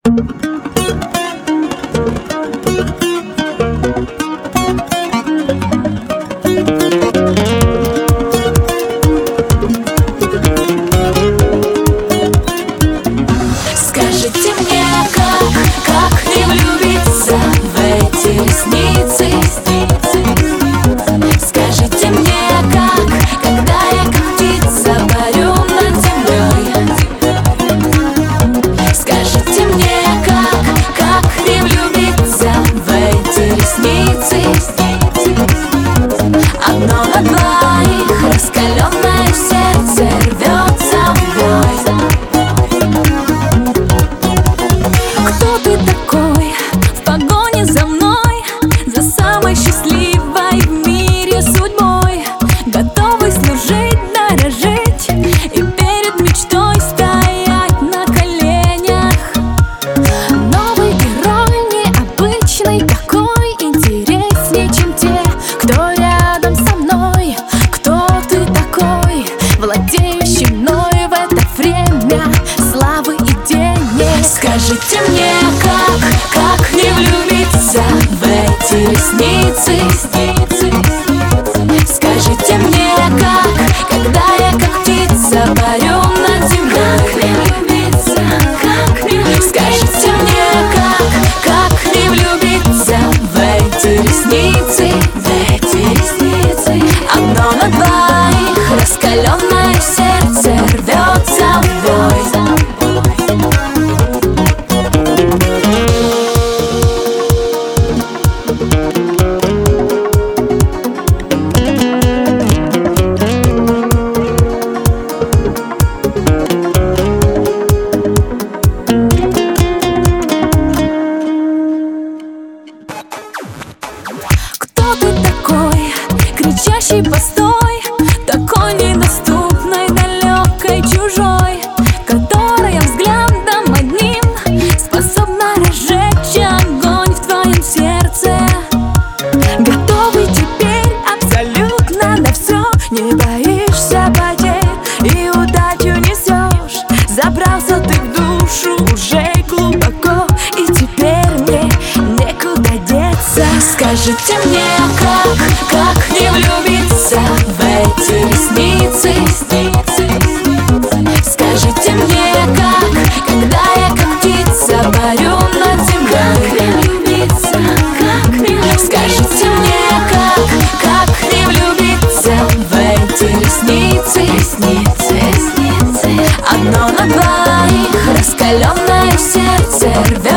Скажите мне, как не влюбиться в эти ресницы? Скажите мне, когда я как птица парю над землей? Скажите мне, как не влюбиться в эти ресницы? Одно на двоих, раскаленное сердце рвется в бой. Кто ты такой в погоне за мной, за самой счастливой в мире судьбой, готовый служить, дорожить и перед мечтой стоять на коленях? Новый герой, необычный такой, интересней, чем те, кто рядом со мной. Кто ты такой, владеющий мной в это время славы и денег? Скажите мне, как не влюбиться в эти ресницы? Скажите мне, когда я как птица парю над землей? Скажите мне, как не влюбиться в эти ресницы? Одно на двоих, раскаленное сердце рвется в бой. Кто ты такой, кричащий постой, такой недоступной, далекой, чужой, которая взглядом одним способна разжечь огонь в твоем сердце? Готовый теперь абсолютно на все, не боишься потерь и удачу несешь. Забрался ты в душу уже глубоко, и теперь мне некуда деться. Скажите мне, как не влюбиться в эти ресницы? Скажите мне, когда я как птица парю над землей? Скажите мне, как не влюбиться в эти ресницы? Одно на двоих, раскаленное сердце рвется